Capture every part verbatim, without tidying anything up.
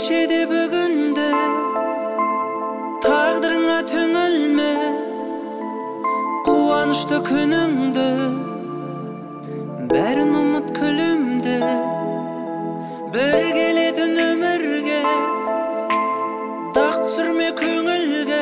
кечеде бүгүндө тагдырыңа төңөлмө, кубанычтуу күнүңдө бәрін ұмыт күлімде. Бір келетін өмірге дақ түсірме көңілге,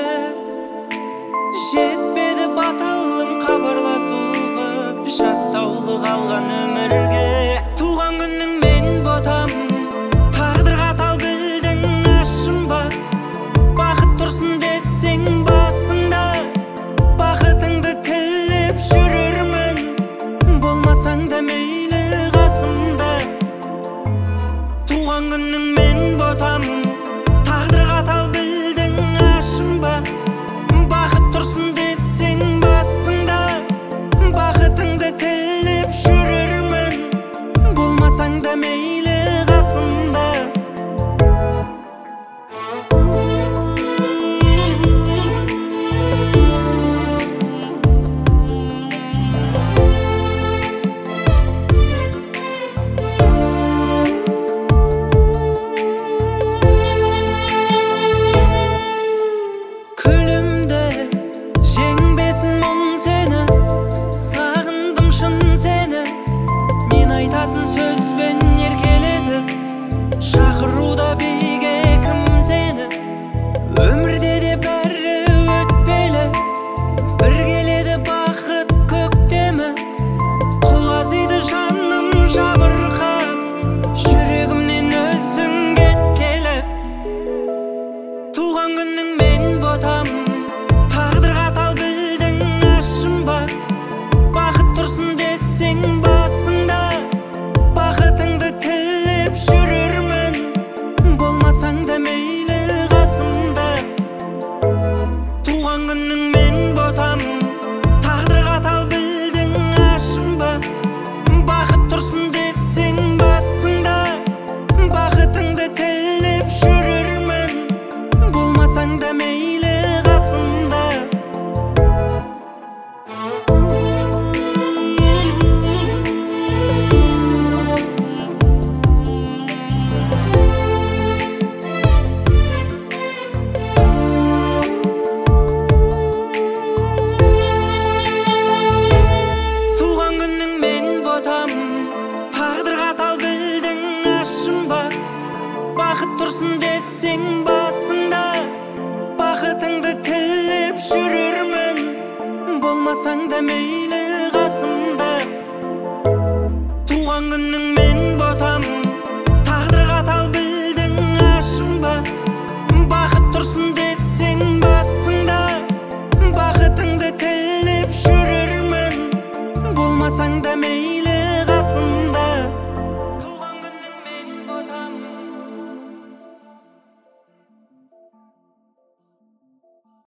жетпеді баталым хабарласуға, жаттаулы қалған өмірге. Туған күнің мен ботам, тағдырға тал білдің ашынба, бақыт тұрсын десең басыңда, бақытыңды тілеп жүрермін, болмасаң да мейлі қасымда. Туған күнің мен ботам, тағдырға тал білдің ашынба, бақыт тұрсын десең басыңда, бақытыңды тілеп жүрермін, болмасаң да мейлі қасымда. Сөзбен еркелетіп шақыруда биге кім сені, өмірде де бәрі өтпелі, бір келеді бақыт көктемі, құлазиды жаным жабырқап, жүрегімнен өзің кеткелі. Туған күнің мен ботам, тағдырға тал білдің ашынба, бақыт тұрсын десең басыңда, бақытыңды тілеп жүрермін, болмасаң да мейлі қасымда. Туған күнің мен ботам, тағдырға тал білдің ашынба, бақыт тұрсын десең басыңда, бақытыңды тілеп жүрермін, болмасаң да мейлі қасымда. Тағдырға тал білдің ашынба, бақыт тұрсын десең басыңда, бақытыңды тілеп жүрермін, болмасаң да мейлі қасымда. Туған күнің мен ботам.